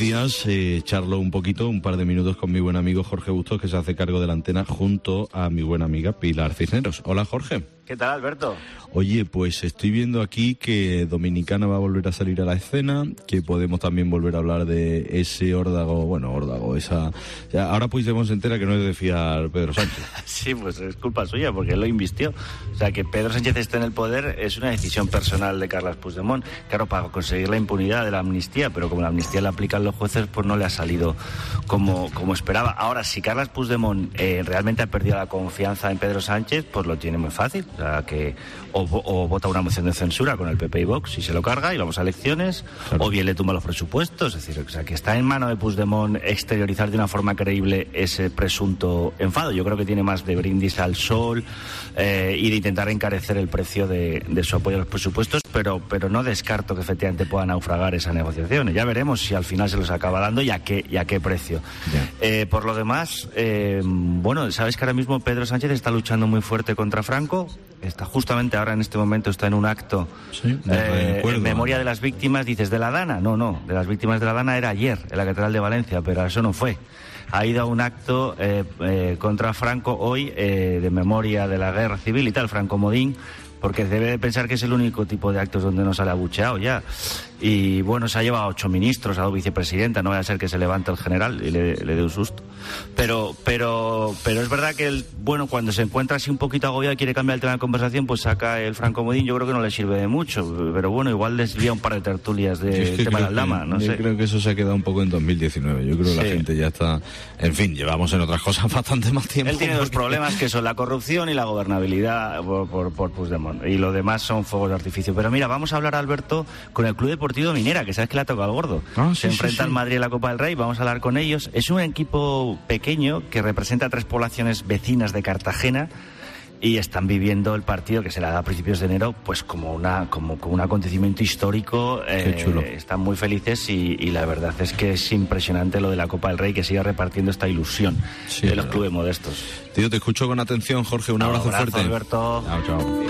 días charlo un par de minutos con mi buen amigo Jorge Bustos, que se hace cargo de la antena junto a mi buena amiga Pilar Cisneros. Hola, Jorge. ¿Qué tal, Alberto? Oye, pues estoy viendo aquí que Dominicana va a volver a salir a la escena, que podemos también volver a hablar de ese órdago, ahora Puigdemont se entera que no es de fiar Pedro Sánchez. Sí, pues es culpa suya, porque él lo invistió. O sea, que Pedro Sánchez esté en el poder es una decisión personal de Carles Puigdemont. Claro, para conseguir la impunidad de la amnistía, pero como la amnistía la aplican los jueces, pues no le ha salido como esperaba. Ahora, si Carles Puigdemont realmente ha perdido la confianza en Pedro Sánchez, pues lo tiene muy fácil. O sea, que o vota una moción de censura con el PP y Vox y se lo carga y vamos a elecciones, claro. O bien le tumba los presupuestos. Es decir, o sea, que está en mano de Puigdemont exteriorizar de una forma creíble ese presunto enfado. Yo creo que tiene más de brindis al sol y de intentar encarecer el precio de su apoyo a los presupuestos, pero no descarto que efectivamente pueda naufragar esa negociación. Ya veremos si al final se los acaba dando y a qué precio. Por lo demás, sabes que ahora mismo Pedro Sánchez está luchando muy fuerte contra Franco. Está justamente ahora en este momento está en un acto en memoria de las víctimas. Dices, ¿de la Dana? No, de las víctimas de la Dana era ayer en la Catedral de Valencia, pero eso no fue. Ha ido a un acto contra Franco hoy de memoria de la guerra civil y tal, Franco Modín, porque debe de pensar que es el único tipo de actos donde no sale abucheado ya. Y se ha llevado 8 ministros, a 2 vicepresidenta, no vaya a ser que se levante el general y le dé un susto. Pero es verdad que él, cuando se encuentra así un poquito agobiado y quiere cambiar el tema de conversación, pues saca el Franco Modín. Yo creo que no le sirve de mucho, pero igual desvía un par de tertulias del tema de Aldama, no sé. Yo creo que eso se ha quedado un poco en 2019. Yo creo que la gente ya está... En fin, llevamos en otras cosas bastante más tiempo. Él tiene dos problemas, que son la corrupción y la gobernabilidad por Puigdemont. Y lo demás son fuegos de artificio. Pero mira, vamos a hablar, Alberto, con el Club Deportivo Minera, que sabes que le ha tocado al gordo. Se enfrenta al Madrid en la Copa del Rey, vamos a hablar con ellos. Es un equipo pequeño que representa a 3 poblaciones vecinas de Cartagena y están viviendo el partido que se le da a principios de enero pues como un acontecimiento histórico. Qué chulo. Están muy felices y la verdad es que es impresionante lo de la Copa del Rey, que siga repartiendo esta ilusión de los clubes modestos. Tío, te escucho con atención, Jorge. Un abrazo fuerte. Alberto. Chao.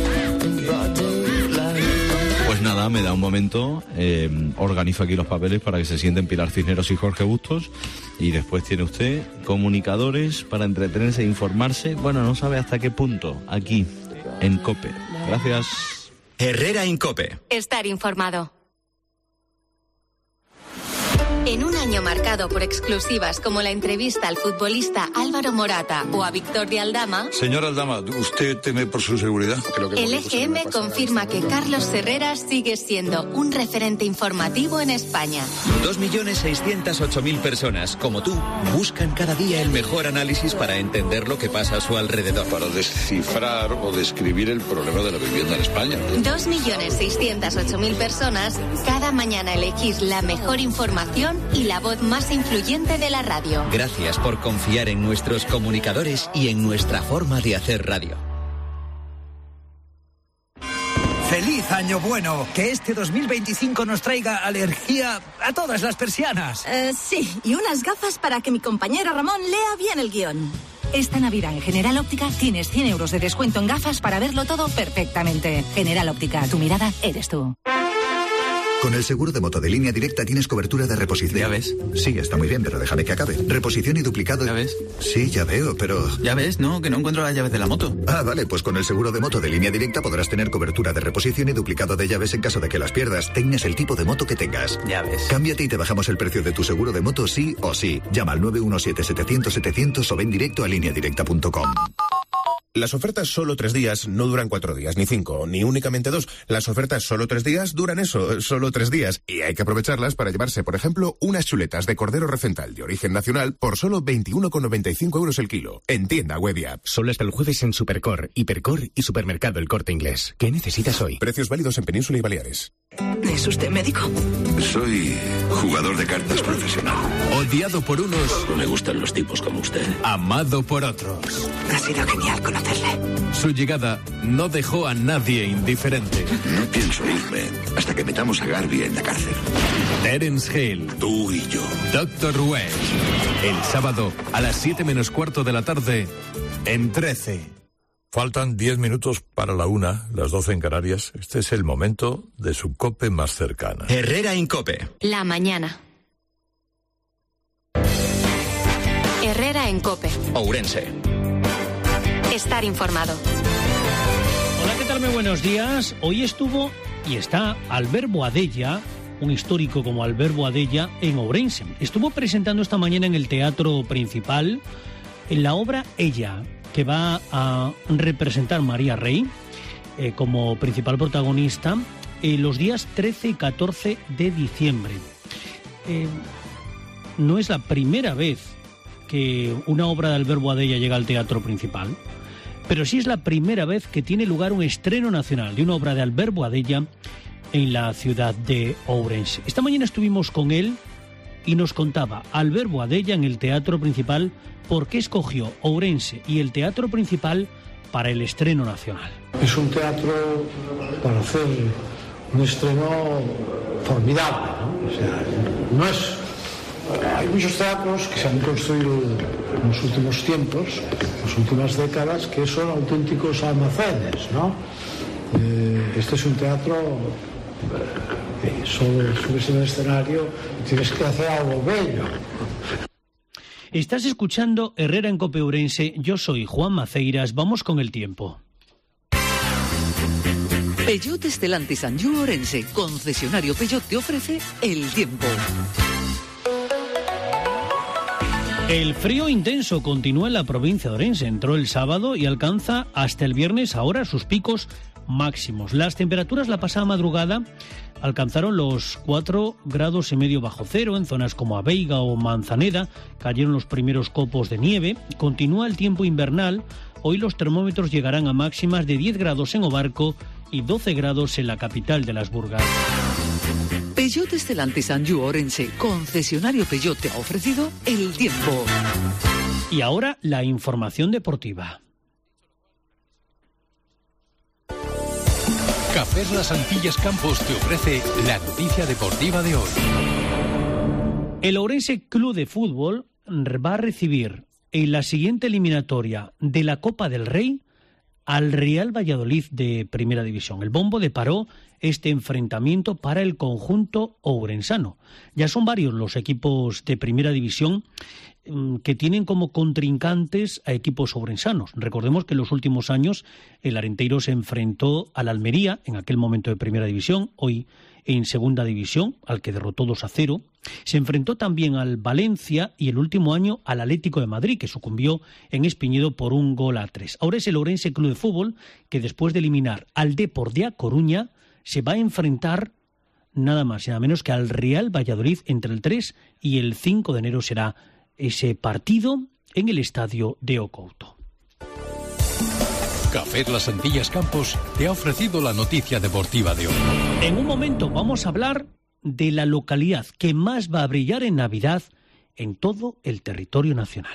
Pues nada, me da un momento, organizo aquí los papeles para que se sienten Pilar Cisneros y Jorge Bustos, y después tiene usted comunicadores para entretenerse e informarse, no sabe hasta qué punto, aquí, en COPE. Gracias. Herrera en COPE. Estar informado. En un año marcado por exclusivas como la entrevista al futbolista Álvaro Morata o a Víctor de Aldama... Señor Aldama, ¿usted teme por su seguridad? El EGM confirma que Carlos Herrera sigue siendo un referente informativo en España. 2.608.000 personas, como tú, buscan cada día el mejor análisis para entender lo que pasa a su alrededor. Para descifrar o describir el problema de la vivienda en España. 2.608.000 personas, cada mañana elegís la mejor información y la voz más influyente de la radio. Gracias por confiar en nuestros comunicadores y en nuestra forma de hacer radio. ¡Feliz Año Bueno! Que este 2025 nos traiga alergia a todas las persianas. Sí, y unas gafas para que mi compañero Ramón lea bien el guión. Esta Navidad en General Óptica tienes 100 euros de descuento en gafas para verlo todo perfectamente. General Óptica, tu mirada eres tú. Con el seguro de moto de Línea Directa tienes cobertura de reposición. ¿Ya ves? Sí, está muy bien, pero déjame que acabe. Reposición y duplicado... ¿Ya ves? Sí, ya veo, pero... ¿Ya ves? No, que no encuentro las llaves de la moto. Ah, vale, pues con el seguro de moto de Línea Directa podrás tener cobertura de reposición y duplicado de llaves en caso de que las pierdas, tengas el tipo de moto que tengas. Ya ves. Cámbiate y te bajamos el precio de tu seguro de moto sí o sí. Llama al 917-700-700 o ven directo a lineadirecta.com. Las ofertas solo 3 días no duran 4 días, ni 5, ni únicamente 2. Las ofertas solo 3 días duran eso, solo 3 días. Y hay que aprovecharlas para llevarse, por ejemplo, unas chuletas de cordero recental de origen nacional por solo 21,95 euros el kilo. En tienda web y app. Solo hasta el jueves en Supercor, Hipercor y Supermercado El Corte Inglés. ¿Qué necesitas hoy? Precios válidos en Península y Baleares. ¿Es usted médico? Soy jugador de cartas profesional. Odiado por unos. No me gustan los tipos como usted. Amado por otros. Ha sido genial conocerle. Su llegada no dejó a nadie indiferente. No pienso irme hasta que metamos a Garvey en la cárcel. Terence Hill. Tú y yo. Dr. Wedge. El sábado a las 7:15 de la tarde en 13. Faltan 10 minutos para la 1, las 12 en Canarias. Este es el momento de su COPE más cercana. Herrera en COPE. La mañana. Herrera en COPE. Ourense. Estar informado. Hola, ¿qué tal? Muy buenos días. Hoy estuvo y está Albert Boadella, un histórico como Albert Boadella, en Ourense. Estuvo presentando esta mañana en el Teatro Principal en la obra Ella, que va a representar María Rey como principal protagonista los días 13 y 14 de diciembre. No es la primera vez que una obra de Albert Boadella llega al Teatro Principal, pero sí es la primera vez que tiene lugar un estreno nacional de una obra de Albert Boadella en la ciudad de Ourense. Esta mañana estuvimos con él y nos contaba Albert Boadella en el Teatro Principal por qué escogió Ourense y el Teatro Principal para el estreno nacional. Es un teatro para hacer un estreno formidable, ¿no? O sea, no es... Hay muchos teatros que se han construido en los últimos tiempos, en las últimas décadas, que son auténticos almacenes, ¿no? Este es un teatro, solo subes en el escenario y tienes que hacer algo bello. Estás escuchando Herrera en COPE Ourense. Yo soy Juan Maceiras. Vamos con el tiempo. Peugeot Stellantis Anjou Ourense, concesionario Peugeot, te ofrece el tiempo. El frío intenso continúa en la provincia de Ourense. Entró el sábado y alcanza hasta el viernes ahora sus picos máximos. Las temperaturas la pasada madrugada alcanzaron los 4,5 grados bajo cero en zonas como Abeiga o Manzaneda. Cayeron los primeros copos de nieve. Continúa el tiempo invernal. Hoy los termómetros llegarán a máximas de 10 grados en Obarco y 12 grados en la capital de las Burgas. Peugeot Stellantis Anjou Ourense, concesionario Peugeot, te ha ofrecido el tiempo. Y ahora la información deportiva. Café Las Antillas Campos te ofrece la noticia deportiva de hoy. El Ourense Club de Fútbol va a recibir en la siguiente eliminatoria de la Copa del Rey al Real Valladolid de Primera División. El bombo deparó este enfrentamiento para el conjunto ourensano. Ya son varios los equipos de Primera División que tienen como contrincantes a equipos ourensanos. Recordemos que en los últimos años el Arenteiro se enfrentó al Almería, en aquel momento de Primera División, hoy en Segunda División, al que derrotó 2-0. Se enfrentó también al Valencia y el último año al Atlético de Madrid, que sucumbió en Espiñedo por 1-3. Ahora es el Ourense Club de Fútbol que, después de eliminar al Depor de A Coruña, se va a enfrentar nada más y nada menos que al Real Valladolid. Entre el 3 y el 5 de enero será ese partido en el estadio de Ocouto. Café Las Antillas Campos te ha ofrecido la noticia deportiva de hoy. En un momento vamos a hablar de la localidad que más va a brillar en Navidad en todo el territorio nacional.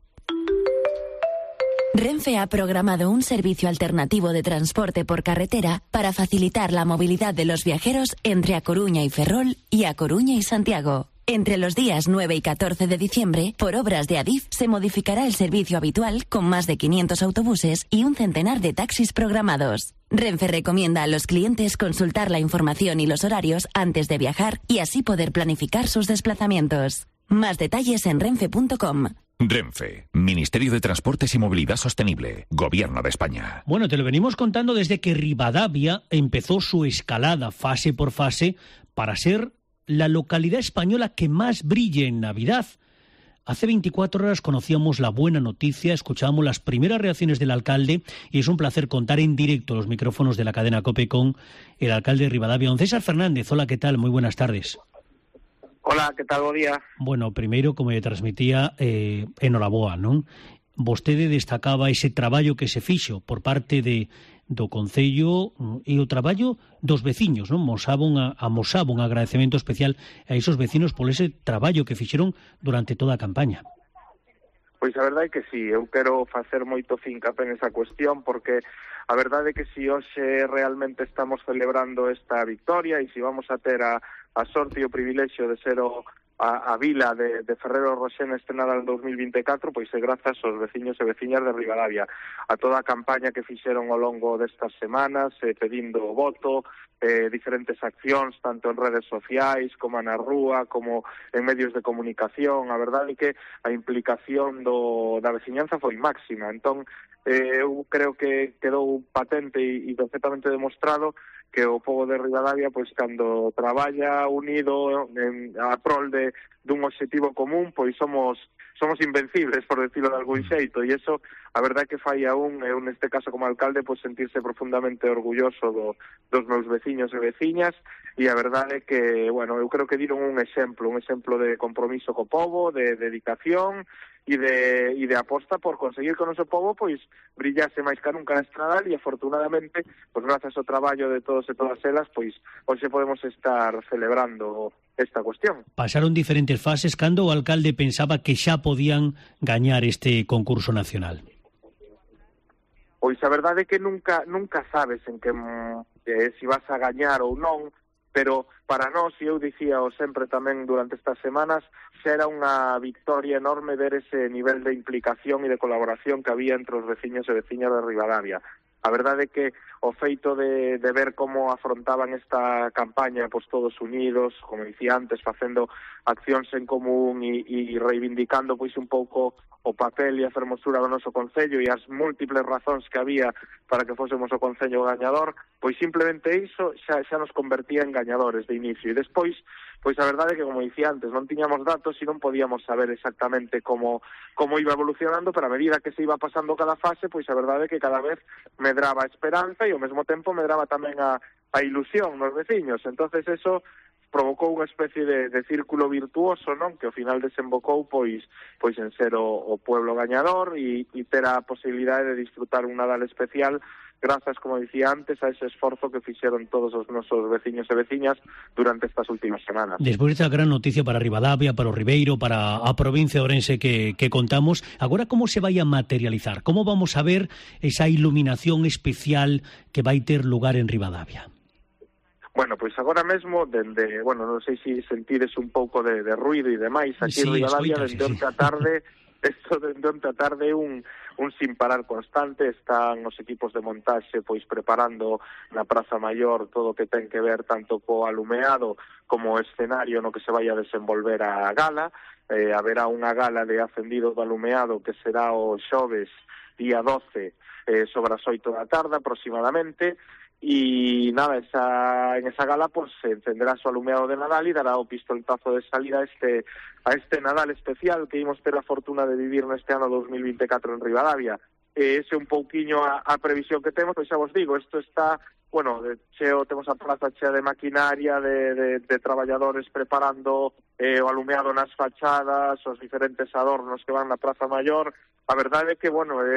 Renfe ha programado un servicio alternativo de transporte por carretera para facilitar la movilidad de los viajeros entre A Coruña y Ferrol y A Coruña y Santiago. Entre los días 9 y 14 de diciembre, por obras de Adif, se modificará el servicio habitual con más de 500 autobuses y un centenar de taxis programados. Renfe recomienda a los clientes consultar la información y los horarios antes de viajar y así poder planificar sus desplazamientos. Más detalles en renfe.com. Renfe, Ministerio de Transportes y Movilidad Sostenible, Gobierno de España. Bueno, te lo venimos contando desde que Rivadavia empezó su escalada fase por fase para ser la localidad española que más brille en Navidad. Hace 24 horas conocíamos la buena noticia, escuchábamos las primeras reacciones del alcalde y es un placer contar en directo los micrófonos de la cadena COPE con el alcalde de Rivadavia, don César Fernández. Hola, ¿qué tal? Muy buenas tardes. Hola, que tal, bo día? Bueno, primeiro, como lle transmitía, enhoraboa, non? Vostede destacaba ese traballo que se fixo por parte do Concello e o traballo dos veciños, non? Amosaba un agradecemento especial a esos vecinos por ese traballo que fixeron durante toda a campaña. Pois a verdade é que sí, eu quero facer moito fincapé nesa cuestión porque a verdade é que si hoxe realmente estamos celebrando esta victoria e si vamos a ter a sorte e o privilexio de ser o a vila de Ferrero Rocher neste Nadal 2024, pois é grazas aos veciños e veciñas de Ribadavia, a toda a campaña que fixeron ao longo destas semanas, pedindo o voto, diferentes accións, tanto en redes sociais, como na rúa, como en medios de comunicación. A verdade é que a implicación da veciñanza foi máxima. Entón, eu creo que quedou patente e perfectamente demostrado que o pobo de Ribadavia, pois, cando traballa unido a prol dun obxectivo común, pois somos invencibles, por decirlo de algún xeito, e iso, a verdade que fai eu neste caso como alcalde, pois sentirse profundamente orgulloso dos meus veciños e veciñas, e a verdade é que, bueno, eu creo que diron un exemplo de compromiso co pobo, de dedicación, e de aposta por conseguir que o noso pobo pois brillase máis que nunca neste Nadal, e afortunadamente, pois grazas ao traballo de todos e todas elas, pois hoxe podemos estar celebrando esta cuestión. Pasaron diferentes fases cando o alcalde pensaba que xa podían gañar este concurso nacional. Pois a verdade é que nunca sabes en que si vas a gañar ou non, pero para nós, e eu dicíao sempre tamén durante estas semanas, xa era unha victoria enorme ver ese nivel de implicación e de colaboración que había entre os veciños e veciñas de Ribadavia. A verdade é que o feito de ver como afrontaban esta campaña, pois todos unidos, como dicía antes, facendo accións en común e reivindicando pois un pouco o papel e a fermosura do noso concello e as múltiples razóns que había para que fósemos o concello gañador, pois simplemente iso xa nos convertía en gañadores de inicio. E despois, pois a verdade é que, como dicía antes, non tiñamos datos e non podíamos saber exactamente como iba evolucionando, pero a medida que se iba pasando cada fase, pois a verdade é que cada vez medraba a esperanza e ao mesmo tempo medraba tamén a ilusión nos veciños. Entonces eso provocou unha especie de círculo virtuoso, non? Que ao final desembocou pois en ser o pueblo gañador e ter a posibilidade de disfrutar un Nadal especial grazas, como dicía antes, a ese esforzo que fixeron todos os nosos veciños e veciñas durante estas últimas semanas. Despois desta gran noticia para Ribadavia, para o Ribeiro, para a provincia de Ourense que contamos, agora como se vai a materializar? Como vamos a ver esa iluminación especial que vai ter lugar en Ribadavia? Bueno, pois agora mesmo, non sei se sentides un pouco de ruido e demais, aquí en Ribadavia, dende onte a tarde, dende onte a tarde un sin parar constante, están os equipos de montaxe pois preparando na Praza Maior todo o que ten que ver tanto co alumeado como o escenario no que se vai a desenvolver a gala. Haberá unha gala de acendido do alumeado que será o xoves día 12 sobre as 8 da tarde aproximadamente. Y nada, en esa gala pues se encenderá su alumeado de Nadal y dará o pistoletazo de salida a este Nadal especial que imos ter a fortuna de vivir neste ano 2024 en Ribadavia. Ese un pouquiño a previsión que temos, pois xa vos digo, isto está, temos a praza chea de maquinaria, de traballadores preparando o alumeado nas fachadas, os diferentes adornos que van na Praza Maior. A verdade é que,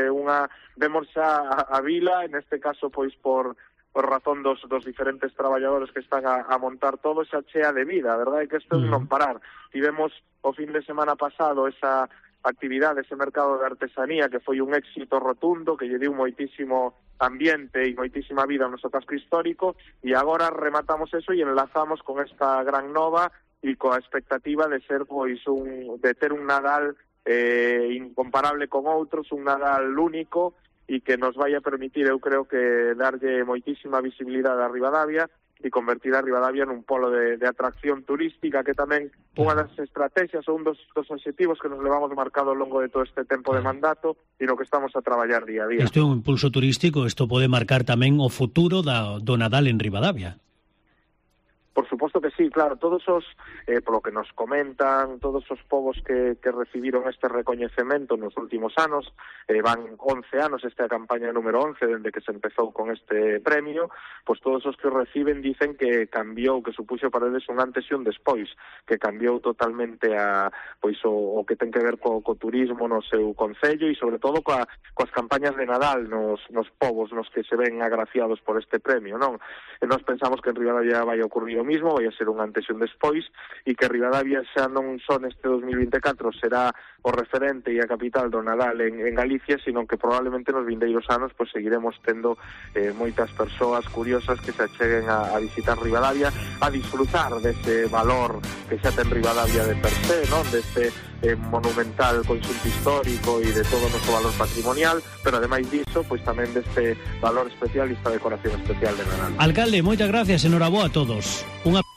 vemos xa a vila, en este caso, pois por razón dos diferentes traballadores que están a montar todo, esa chea de vida. A verdade é que isto é non parar. Tivemos o fin de semana pasado esa actividade, ese mercado de artesanía que foi un éxito rotundo, que lle deu moitísimo ambiente e moitísima vida ao noso casco histórico, e agora rematamos eso e enlazamos con esta gran nova e coa expectativa de ser de ter un Nadal incomparable con outros, un Nadal único, e que nos vai a permitir, eu creo que darlle moitísima visibilidade a Ribadavia e convertir a Ribadavia nun polo de atracción turística, que tamén unha das estrategias ou un dos obxectivos que nos levamos marcado ao longo de todo este tempo de mandato e no que estamos a traballar día a día. Isto é un impulso turístico, isto pode marcar tamén o futuro do Nadal en Ribadavia. Por suposto que sí, claro, todos os, polo que nos comentan, todos os povos que recibiron este recoñecemento nos últimos anos, van 11 anos, esta campaña número 11, dende que se empezou con este premio, pois todos os que o reciben dicen que cambiou, que supuxo para eles un antes e un despois, que cambiou totalmente o que ten que ver co turismo no seu concello e sobre todo coas campañas de Nadal nos povos nos que se ven agraciados por este premio, non? E nós pensamos que en Ribadavia vai ocurrir o mismo, vai a ser un antes e un despois, e que Ribadavia xa non só neste 2024 será o referente e a capital do Nadal en Galicia, sino que probablemente nos vindeiros anos pues seguiremos tendo moitas persoas curiosas que se acheguen a visitar Ribadavia, a disfrutar dese valor que xa ten Ribadavia de per se, non? Deste monumental conxunto histórico e de todo o noso valor patrimonial, pero ademais diso, pois tamén deste valor especial e esta decoración especial de Nadal. Alcalde, moitas gracias, enhoraboa a todos.